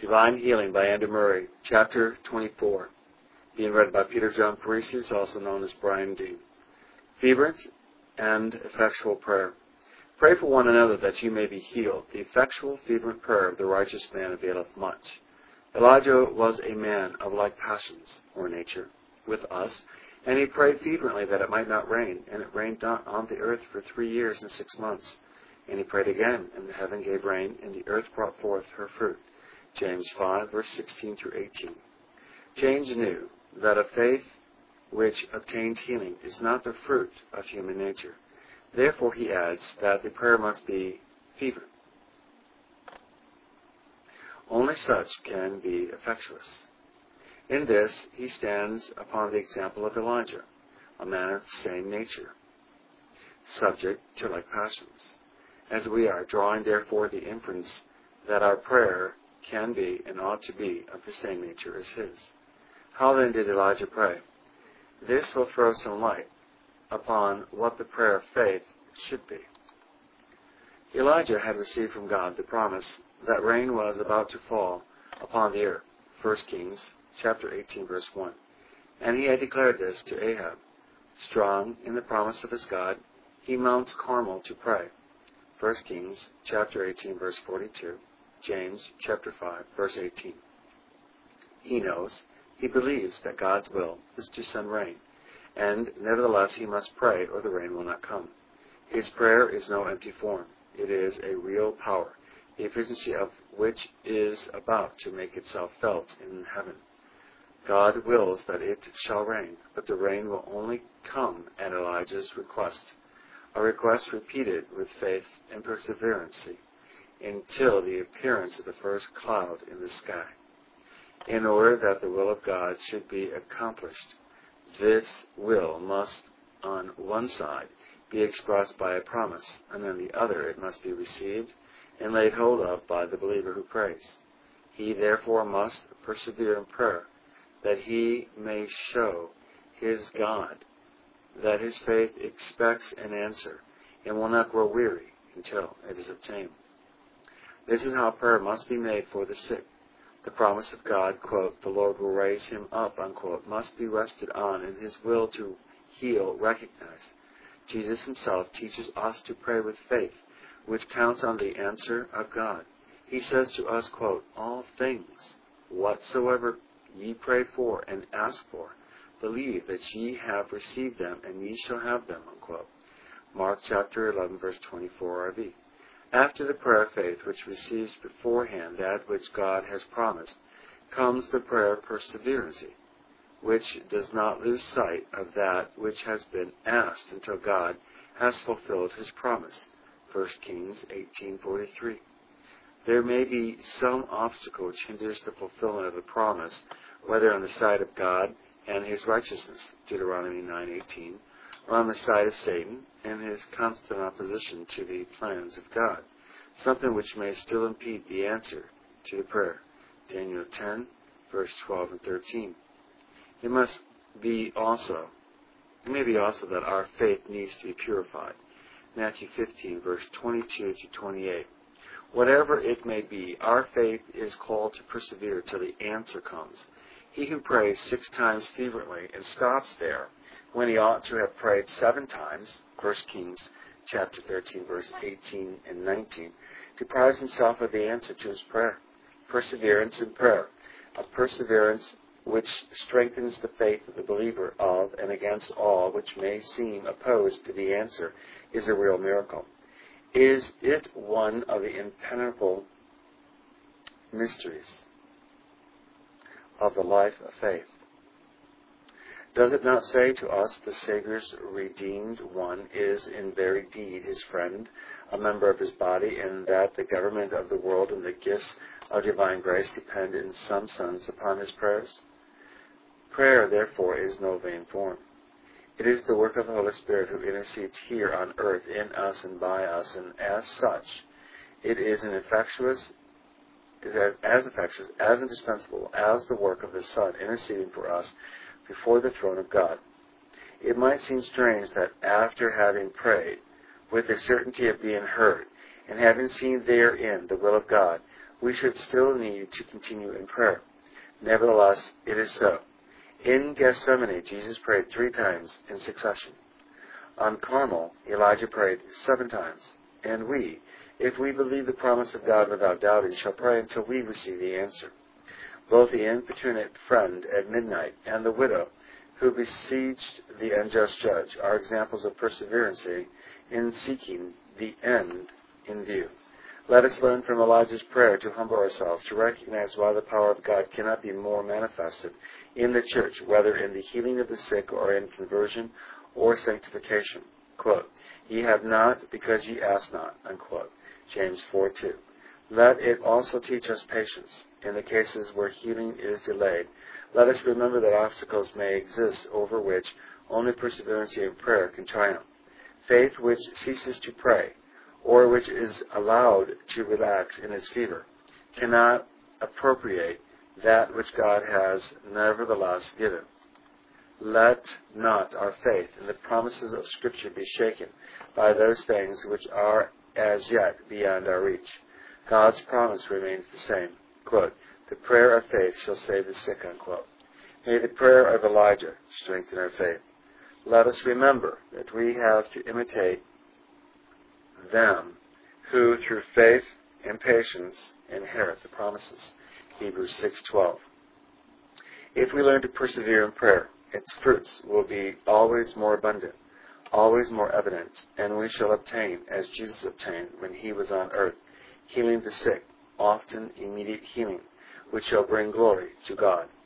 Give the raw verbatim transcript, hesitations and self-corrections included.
Divine Healing by Andrew Murray, Chapter twenty-four, being read by Peter John Parisi, also known as Brian Dean. Fervent and effectual prayer. Pray for one another that you may be healed. The effectual, fervent prayer of the righteous man availeth much. Elijah was a man of like passions, or nature, with us, and he prayed fervently that it might not rain, and it rained not on the earth for three years and six months. And he prayed again, and the heaven gave rain, and the earth brought forth her fruit. James five, verse sixteen through eighteen. James knew that a faith which obtains healing is not the fruit of human nature. Therefore, he adds that the prayer must be fervent. Only such can be effectuous. In this, he stands upon the example of Elijah, a man of the same nature, subject to like passions, as we are, drawing therefore the inference that our prayer can be and ought to be of the same nature as his. How then did Elijah pray? This will throw some light upon what the prayer of faith should be. Elijah had received from God the promise that rain was about to fall upon the earth, First Kings chapter eighteen, verse one. And he had declared this to Ahab. Strong in the promise of his God, he mounts Carmel to pray, First Kings chapter eighteen, verse forty-two. James chapter five, verse eighteen. He knows, he believes that God's will is to send rain, and nevertheless he must pray or the rain will not come. His prayer is no empty form. It is a real power, the efficiency of which is about to make itself felt in heaven. God wills that it shall rain, but the rain will only come at Elijah's request, a request repeated with faith and perseverance until the appearance of the first cloud in the sky. In order that the will of God should be accomplished, this will must, on one side, be expressed by a promise, and on the other it must be received and laid hold of by the believer who prays. He therefore must persevere in prayer, that he may show his God that his faith expects an answer and will not grow weary until it is obtained. This is how prayer must be made for the sick. The promise of God, quote, the Lord will raise him up, unquote, must be rested on, and his will to heal recognized. Jesus himself teaches us to pray with faith, which counts on the answer of God. He says to us, quote, all things, whatsoever ye pray for and ask for, believe that ye have received them, and ye shall have them, unquote. Mark chapter eleven, verse twenty-four, R V. After the prayer of faith, which receives beforehand that which God has promised, comes the prayer of perseverance, which does not lose sight of that which has been asked until God has fulfilled his promise. First Kings eighteen forty-three. There may be some obstacle which hinders the fulfillment of the promise, whether on the side of God and his righteousness, Deuteronomy nine eighteen, or on the side of Satan and his constant opposition to the plans of God, something which may still impede the answer to the prayer, Daniel ten, verse twelve and thirteen. It must be also, it may be also that our faith needs to be purified, Matthew fifteen, verse twenty-two to twenty-eight. Whatever it may be, our faith is called to persevere till the answer comes. He who prays six times fervently and stops there, when he ought to have prayed seven times, First Kings chapter thirteen, verse eighteen and nineteen, deprives himself of the answer to his prayer. Perseverance in prayer, a perseverance which strengthens the faith of the believer of and against all which may seem opposed to the answer, is a real miracle. Is it one of the impenetrable mysteries of the life of faith? Does it not say to us the Savior's redeemed one is in very deed his friend, a member of his body, and that the government of the world and the gifts of divine grace depend in some sense upon his prayers? Prayer, therefore, is no vain form. It is the work of the Holy Spirit who intercedes here on earth in us and by us, and as such, it is an infectious, is as infectious, as indispensable as the work of the Son interceding for us before the throne of God. It might seem strange that after having prayed with the certainty of being heard, and having seen therein the will of God, we should still need to continue in prayer. Nevertheless, it is so. In Gethsemane, Jesus prayed three times in succession. On Carmel, Elijah prayed seven times. And we, if we believe the promise of God without doubting, shall pray until we receive the answer. Both the importunate friend at midnight and the widow who besieged the unjust judge are examples of perseverance in seeking the end in view. Let us learn from Elijah's prayer to humble ourselves, to recognize why the power of God cannot be more manifested in the church, whether in the healing of the sick or in conversion or sanctification. Quote, ye have not because ye ask not, unquote. James four two. Let it also teach us patience. In the cases where healing is delayed, let us remember that obstacles may exist over which only perseverance in prayer can triumph. Faith which ceases to pray, or which is allowed to relax in its fever, cannot appropriate that which God has nevertheless given. Let not our faith in the promises of Scripture be shaken by those things which are as yet beyond our reach. God's promise remains the same. Quote, the prayer of faith shall save the sick, unquote. May the prayer of Elijah strengthen our faith. Let us remember that we have to imitate them who through faith and patience inherit the promises. Hebrews six twelve. If we learn to persevere in prayer, its fruits will be always more abundant, always more evident, and we shall obtain, as Jesus obtained when he was on earth, healing the sick, often immediate healing, which shall bring glory to God.